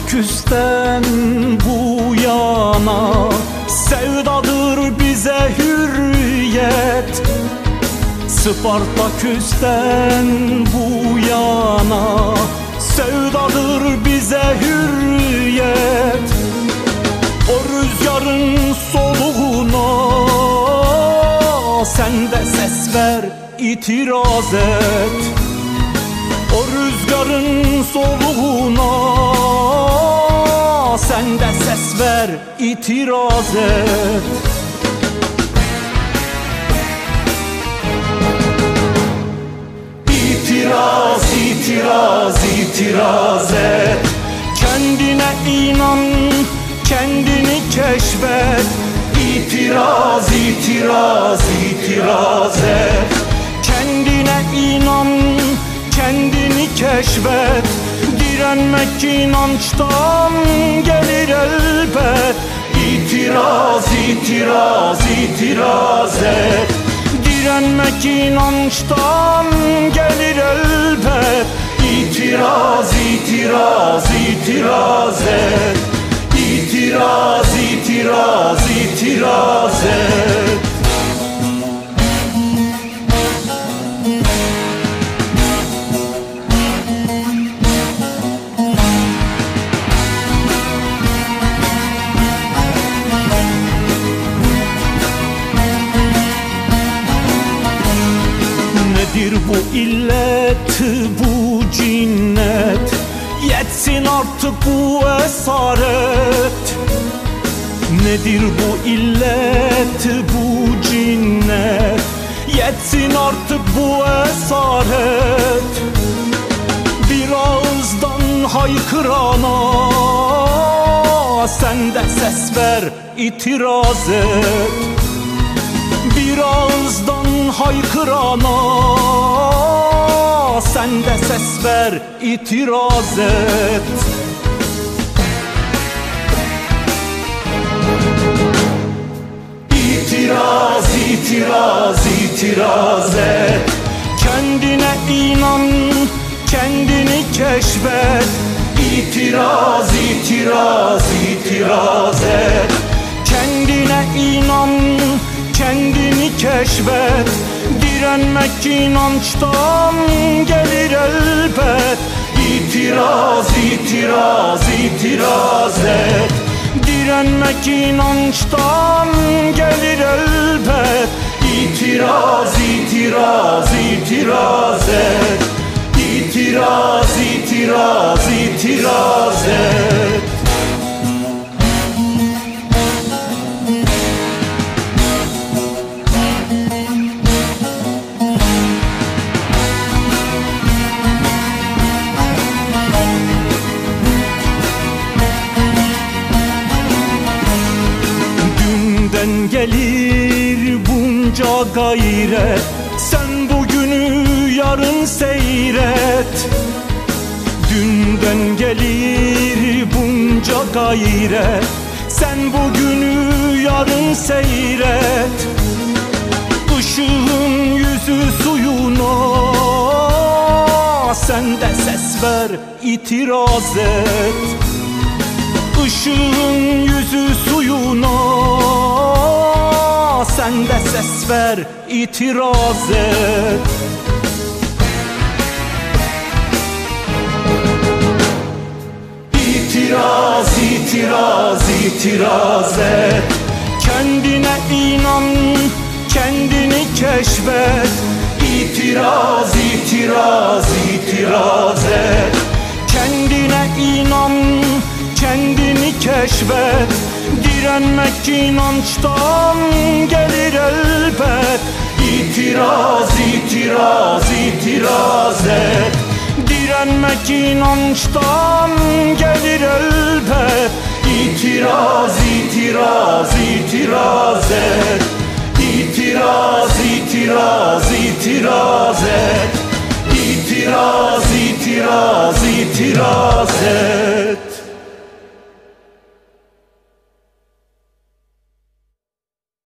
Spartaküs'ten bu yana sevdadır bize hürriyet. Spartaküs'ten bu yana sevdadır bize hürriyet. O rüzgarın soluğuna sen de ses ver, itiraz et. O rüzgarın soluğuna sen de ses ver, itiraz et. İtiraz, itiraz, itiraz et. Kendine inan, kendini keşfet. İtiraz, itiraz, itiraz et. Kendine inan, kendini keşfet. Direnmek inançtan gelir elbet. İtiraz, itiraz, itiraz et. Direnmek inançtan gelir elbet. İtiraz, itiraz, itiraz et. İtiraz, itiraz, itiraz et. Nedir bu illet, bu cinnet? Yetsin artık bu esaret. Nedir bu illet, bu cinnet? Yetsin artık bu esaret. Bir ağızdan haykırana sen de ses ver, itiraz et. Bir ağızdan haykırana sen de ses ver, itiraz et. İtiraz, itiraz, itiraz et. Kendine inan, kendini keşfet. İtiraz, itiraz, itiraz et. Kendine inan, kendini keşfet. Direnmek inançtan gelir elbet. İtiraz, itiraz, itiraz et. Direnmek inançtan gelir elbet. İtiraz, itiraz, itiraz et. İtiraz, itiraz, itiraz et. Dünden gelir bunca gayret. Sen bugünü yarın seyret. Dünden gelir bunca gayret. Sen bugünü yarın seyret. Işığın yüzü suyuna sen de ses ver, itiraz et. Işığın yüzü suyuna sen de ses ver, itiraz et. İtiraz, itiraz, itiraz et. Kendine inan, kendini keşfet. İtiraz, itiraz, itiraz et. Kendine inan, kendini keşfet. Direnmek inançtan gelir elbet. İtiraz, itiraz, itiraz et. Direnmek inançtan gelir elbet. İtiraz, itiraz, itiraz et. İtiraz, itiraz, itiraz et. İtiraz, itiraz, itiraz et.